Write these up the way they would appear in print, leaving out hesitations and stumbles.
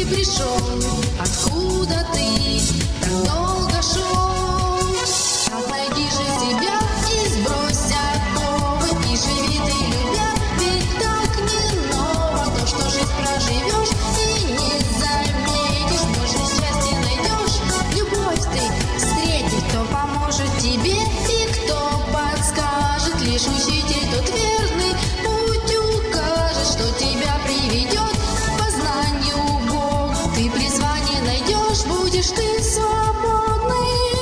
пришел, откуда ты так долго шел. Так найди же себя и сбрось оковы, и живи ты, любя, ведь так не ново то, что жизнь проживешь и не заметишь, может, счастье найдешь, любовь ты встретишь, кто поможет тебе и кто подскажет, лишь учитель тот верный путь укажет, что тебя приведет к познанию Бога. Ты призвание найдешь, будешь ты свободным.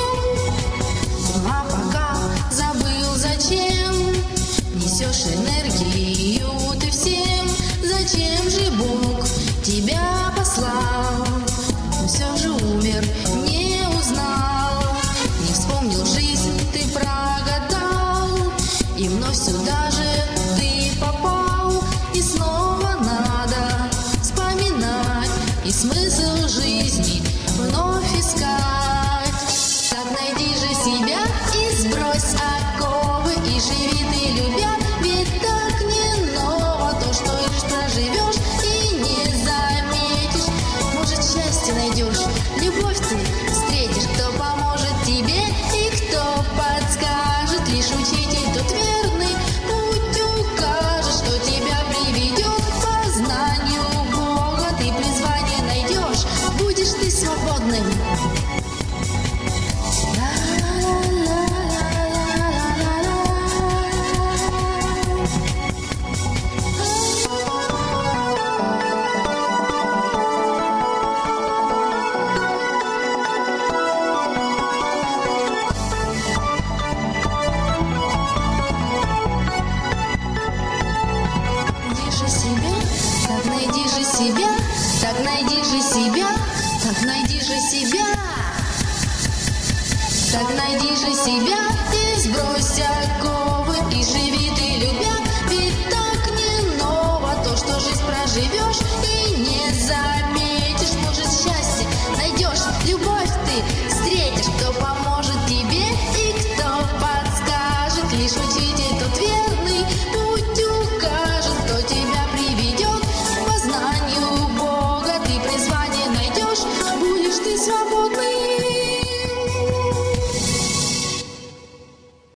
А пока забыл, зачем несешь энергию ты всем, зачем же Бог тебя послал? Но все же умер, не узнал, не вспомнил жизнь, ты прогадал, и вновь сюда же ты попал, и снова надо вспоминать и смысл жизни вновь искать. Так найди же себя и сбрось оковы, и живи ты, любя, ведь так не ново то, что лишь проживешь и не заметишь, может, счастье найдешь, любовь ты встретишь, кто поможет тебе и кто подскажет, лишь учитель тот верный путь укажет, что тебя приведет к познанию Бога. Ты призвание найдешь, будешь ты свободным. Так найди же себя, так найди же себя, так найди же себя, так найди же себя и сбрось оковы, и живи ты, любя, ведь так не ново то, что жизнь проживешь и